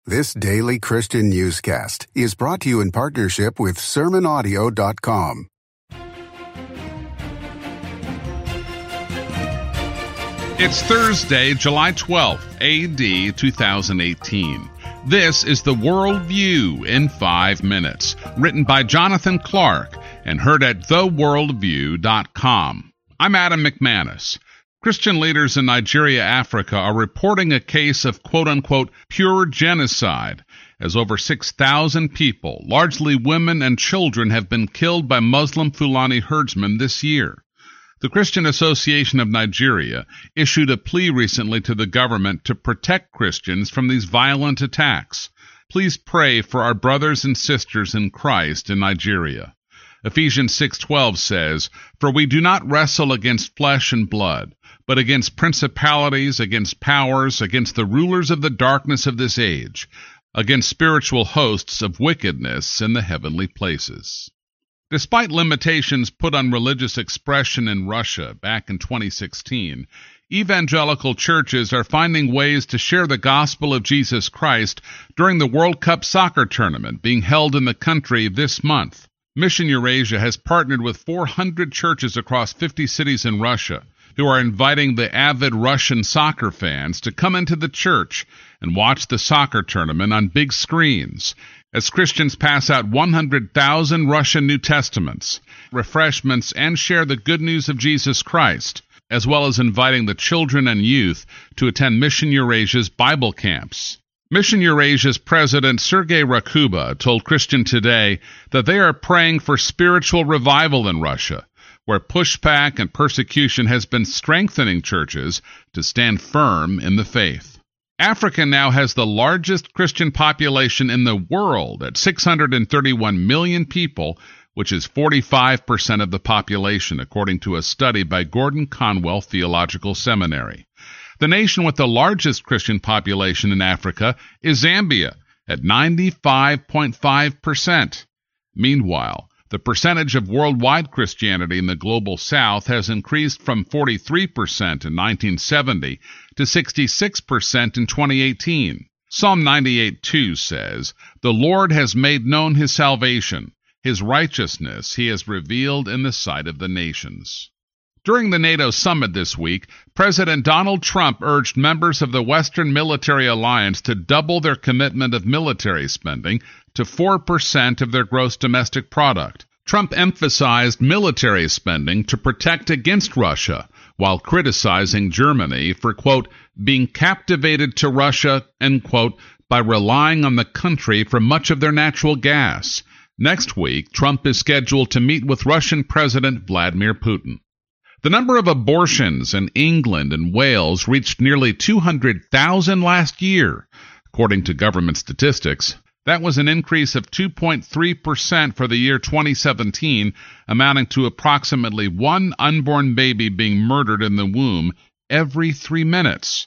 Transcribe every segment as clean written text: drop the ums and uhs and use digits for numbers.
This daily Christian newscast is brought to you in partnership with SermonAudio.com. It's Thursday, July 12th, A.D. 2018. This is The World View in 5 minutes, written by Jonathan Clark and heard at theworldview.com. I'm Adam McManus. Christian leaders in Nigeria, Africa are reporting a case of quote-unquote pure genocide, as over 6,000 people, largely women and children, have been killed by Muslim Fulani herdsmen this year. The Christian Association of Nigeria issued a plea recently to the government to protect Christians from these violent attacks. Please pray for our brothers and sisters in Christ in Nigeria. Ephesians 6:12 says, "For we do not wrestle against flesh and blood, but against principalities, against powers, against the rulers of the darkness of this age, against spiritual hosts of wickedness in the heavenly places." Despite limitations put on religious expression in Russia back in 2016, evangelical churches are finding ways to share the gospel of Jesus Christ during the World Cup soccer tournament being held in the country this month. Mission Eurasia has partnered with 400 churches across 50 cities in Russia who are inviting the avid Russian soccer fans to come into the church and watch the soccer tournament on big screens as Christians pass out 100,000 Russian New Testaments, refreshments, and share the good news of Jesus Christ, as well as inviting the children and youth to attend Mission Eurasia's Bible camps. Mission Eurasia's president Sergei Rakuba told Christian Today that they are praying for spiritual revival in Russia, where pushback and persecution has been strengthening churches to stand firm in the faith. Africa now has the largest Christian population in the world at 631 million people, which is 45% of the population, according to a study by Gordon Conwell Theological Seminary. The nation with the largest Christian population in Africa is Zambia at 95.5%. Meanwhile, the percentage of worldwide Christianity in the global south has increased from 43% in 1970 to 66% in 2018. Psalm 98:2 says, "The Lord has made known his salvation. His righteousness he has revealed in the sight of the nations." During the NATO summit this week, President Donald Trump urged members of the Western Military Alliance to double their commitment of military spending to 4% of their gross domestic product. Trump emphasized military spending to protect against Russia, while criticizing Germany for, quote, being captivated to Russia, end quote, by relying on the country for much of their natural gas. Next week, Trump is scheduled to meet with Russian President Vladimir Putin. The number of abortions in England and Wales reached nearly 200,000 last year, according to government statistics. That was an increase of 2.3% for the year 2017, amounting to approximately one unborn baby being murdered in the womb every 3 minutes.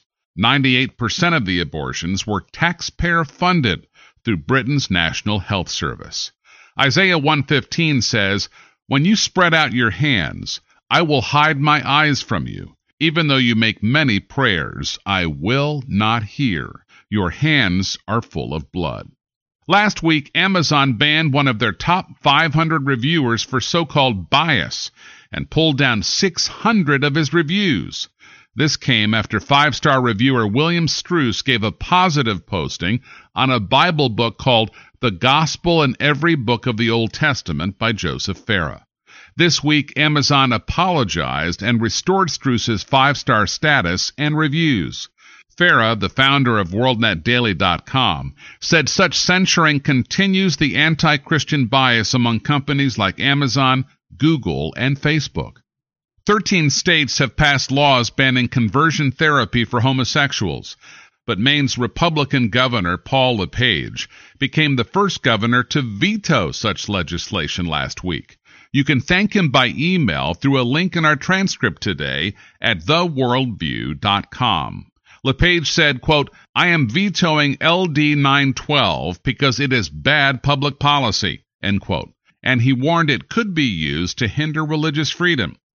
98% of the abortions were taxpayer-funded through Britain's National Health Service. Isaiah 1:15 says, "When you spread out your hands, I will hide my eyes from you. Even though you make many prayers, I will not hear. Your hands are full of blood." Last week, Amazon banned one of their top 500 reviewers for so-called bias and pulled down 600 of his reviews. This came after 5-star reviewer William Struess gave a positive posting on a Bible book called The Gospel in Every Book of the Old Testament by Joseph Farah. This week, Amazon apologized and restored Struess's 5-star status and reviews. Farah, the founder of WorldNetDaily.com, said such censoring continues the anti-Christian bias among companies like Amazon, Google, and Facebook. 13 states have passed laws banning conversion therapy for homosexuals, but Maine's Republican governor, Paul LePage, became the first governor to veto such legislation last week. You can thank him by email through a link in our transcript today at theworldview.com. LePage said, quote, "I am vetoing LD 912 because it is bad public policy," end quote, and he warned it could be used to hinder religious freedom.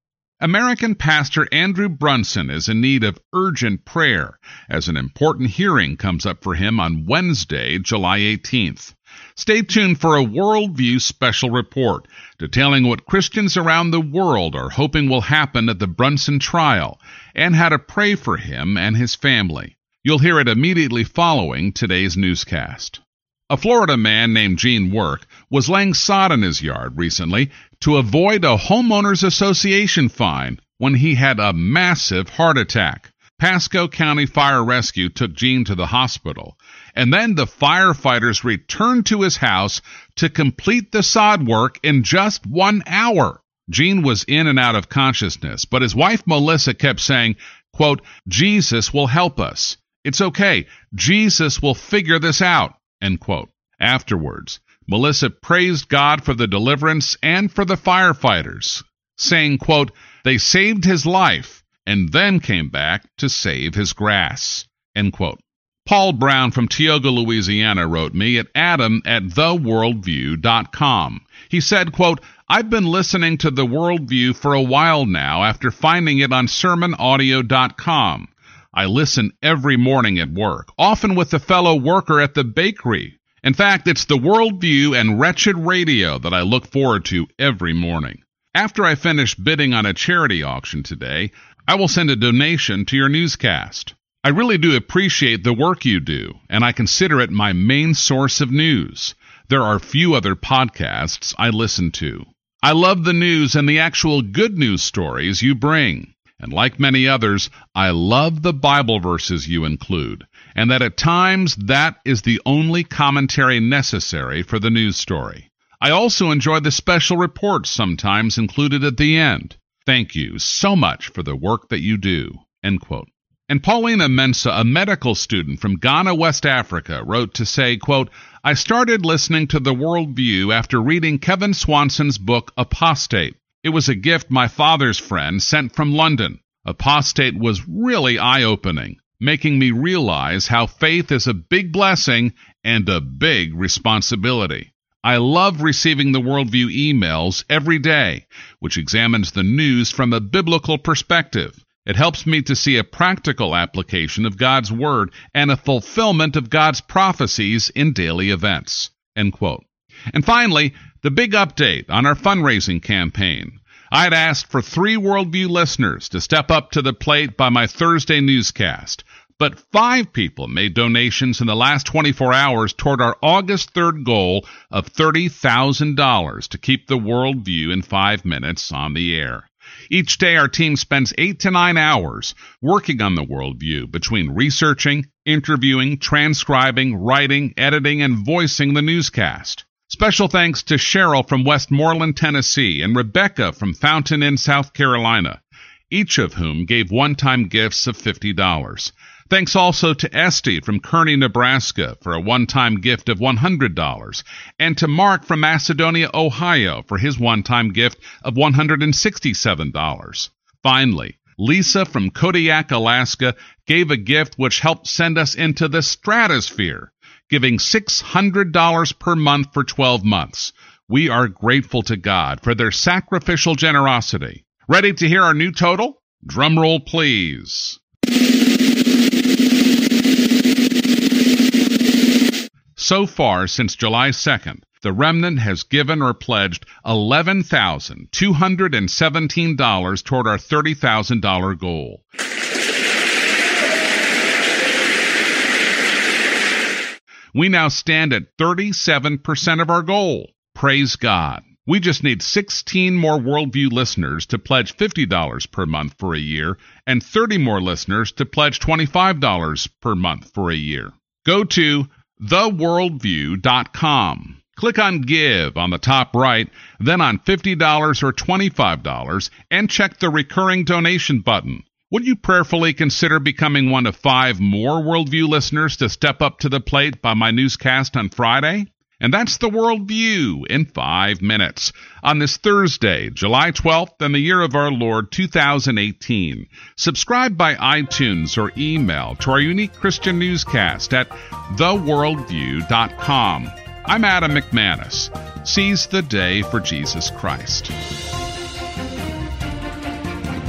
American pastor Andrew Brunson is in need of urgent prayer as an important hearing comes up for him on Wednesday, July 18th. Stay tuned for a Worldview special report detailing what Christians around the world are hoping will happen at the Brunson trial and how to pray for him and his family. You'll hear it immediately following today's newscast. A Florida man named Gene Work was laying sod in his yard recently to avoid a homeowners association fine when he had a massive heart attack. Pasco County Fire Rescue took Gene to the hospital, and then the firefighters returned to his house to complete the sod work in just 1 hour. Gene was in and out of consciousness, but his wife Melissa kept saying, quote, "Jesus will help us. It's okay. Jesus will figure this out," end quote. Afterwards, Melissa praised God for the deliverance and for the firefighters, saying, quote, "They saved his life and then came back to save his grass," end quote. Paul Brown from Tioga, Louisiana wrote me at adam@theworldview.com. He said, quote, "I've been listening to The Worldview for a while now after finding it on sermonaudio.com. I listen every morning at work, often with a fellow worker at the bakery. In fact, it's The Worldview and Wretched Radio that I look forward to every morning. After I finish bidding on a charity auction today, I will send a donation to your newscast. I really do appreciate the work you do, and I consider it my main source of news. There are few other podcasts I listen to. I love the news and the actual good news stories you bring. And like many others, I love the Bible verses you include, and that at times that is the only commentary necessary for the news story. I also enjoy the special reports sometimes included at the end. Thank you so much for the work that you do," end quote. And Paulina Mensah, a medical student from Ghana, West Africa, wrote to say, quote, "I started listening to The Worldview after reading Kevin Swanson's book, Apostate. It was a gift my father's friend sent from London. Apostate was really eye-opening, making me realize how faith is a big blessing and a big responsibility. I love receiving the Worldview emails every day, which examines the news from a biblical perspective. It helps me to see a practical application of God's Word and a fulfillment of God's prophecies in daily events," end quote. And finally, the big update on our fundraising campaign. I had asked for 3 Worldview listeners to step up to the plate by my Thursday newscast, but 5 people made donations in the last 24 hours toward our August 3rd goal of $30,000 to keep the Worldview in 5 minutes on the air. Each day, our team spends 8 to 9 hours working on the Worldview between researching, interviewing, transcribing, writing, editing, and voicing the newscast. Special thanks to Cheryl from Westmoreland, Tennessee, and Rebecca from Fountain Inn, South Carolina, each of whom gave one-time gifts of $50. Thanks also to Esty from Kearney, Nebraska, for a one-time gift of $100, and to Mark from Macedonia, Ohio, for his one-time gift of $167. Finally, Lisa from Kodiak, Alaska, gave a gift which helped send us into the stratosphere, giving $600 per month for 12 months. We are grateful to God for their sacrificial generosity. Ready to hear our new total? Drum roll, please. So far, since July 2nd, the Remnant has given or pledged $11,217 toward our $30,000 goal. We now stand at 37% of our goal. Praise God. We just need 16 more Worldview listeners to pledge $50 per month for a year and 30 more listeners to pledge $25 per month for a year. Go to theworldview.com. Click on Give on the top right, then on $50 or $25, and check the recurring donation button. Would you prayerfully consider becoming one of 5 more Worldview listeners to step up to the plate by my newscast on Friday? And that's the Worldview in 5 minutes on this Thursday, July 12th, in the year of our Lord 2018. Subscribe by iTunes or email to our unique Christian newscast at theworldview.com. I'm Adam McManus. Seize the day for Jesus Christ.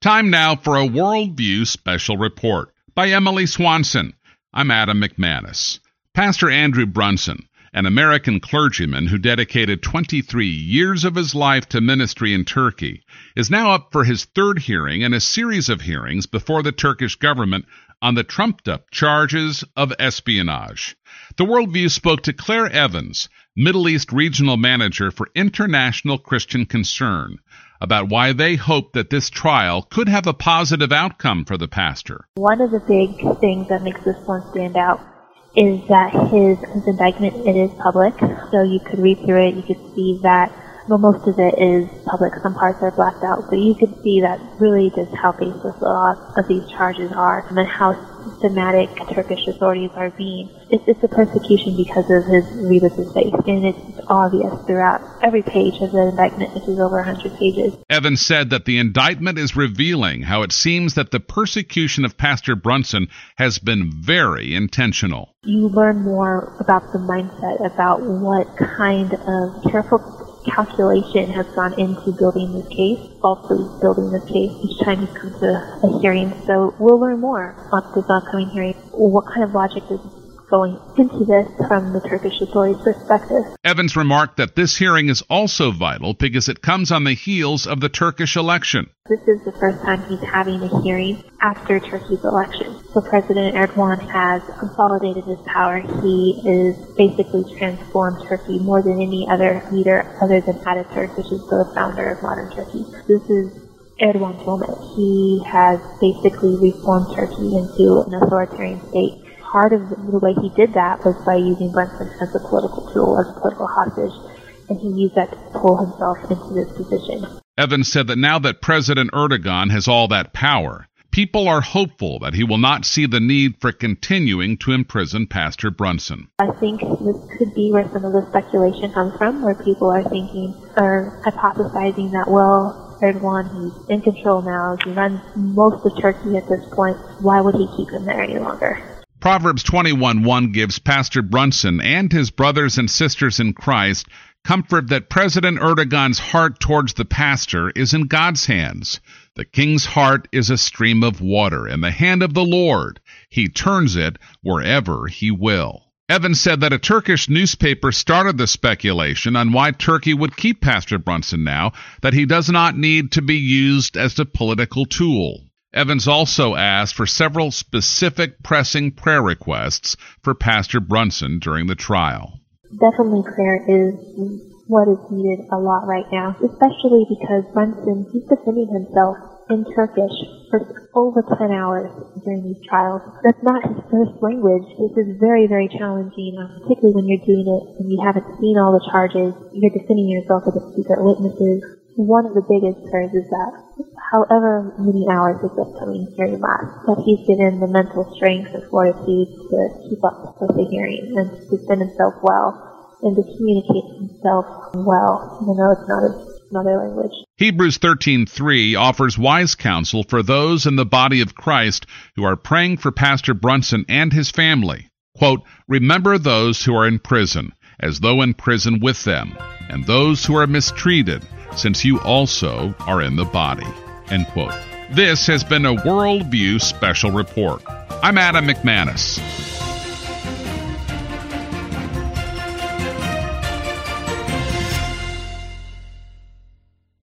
Time now for a Worldview Special Report by Emily Swanson. I'm Adam McManus. Pastor Andrew Brunson, an American clergyman who dedicated 23 years of his life to ministry in Turkey, is now up for his third hearing in a series of hearings before the Turkish government on the trumped-up charges of espionage. The Worldview spoke to Claire Evans, Middle East Regional Manager for International Christian Concern, about why they hope that this trial could have a positive outcome for the pastor. One of the big things that makes this one stand out is that his indictment, it is public, so you could read through it, you could see that, well, most of it is public, some parts are blacked out, but you could see that really just how baseless a lot of these charges are, and how systematic Turkish authorities are being. It's a persecution because of his religious faith, and it's obvious throughout every page of the indictment, which is over 100 pages. Evans said that the indictment is revealing how it seems that the persecution of Pastor Brunson has been very intentional. You learn more about the mindset, about what kind of careful calculation has gone into building this case, falsely building this case each time he's come to a hearing. So we'll learn more on this upcoming hearing. What kind of logic is going into this from the Turkish authorities' perspective. Evans remarked that this hearing is also vital because it comes on the heels of the Turkish election. This is the first time he's having a hearing after Turkey's election. So President Erdogan has consolidated his power. He is basically transformed Turkey more than any other leader other than Ataturk, which is the founder of modern Turkey. This is Erdogan's moment. He has basically reformed Turkey into an authoritarian state. Part of the way he did that was by using Brunson as a political tool, as a political hostage, and he used that to pull himself into this position. Evans said that now that President Erdogan has all that power, people are hopeful that he will not see the need for continuing to imprison Pastor Brunson. I think this could be where some of the speculation comes from, where people are thinking or hypothesizing that, well, Erdogan, he's in control now, he runs most of Turkey at this point, why would he keep him there any longer? Proverbs 21:1 gives Pastor Brunson and his brothers and sisters in Christ comfort that President Erdogan's heart towards the pastor is in God's hands. The king's heart is a stream of water in the hand of the Lord. He turns it wherever he will. Evans said that a Turkish newspaper started the speculation on why Turkey would keep Pastor Brunson now, that he does not need to be used as a political tool. Evans also asked for several specific pressing prayer requests for Pastor Brunson during the trial. Definitely prayer is what is needed a lot right now, especially because Brunson, he's defending himself in Turkish for over 10 hours during these trials. That's not his first language. This is very, very challenging, particularly when you're doing it and you haven't seen all the charges. You're defending yourself against secret witnesses. One of the biggest prayers is that however many hours this upcoming hearing lasts, that he's given the mental strength and fortitude to keep up with the hearing and to defend himself well and to communicate himself well, even though it's not his mother language. Hebrews 13:3 offers wise counsel for those in the body of Christ who are praying for Pastor Brunson and his family. Quote, "Remember those who are in prison, as though in prison with them, and those who are mistreated, since you also are in the body." End quote. This has been a Worldview Special Report. I'm Adam McManus.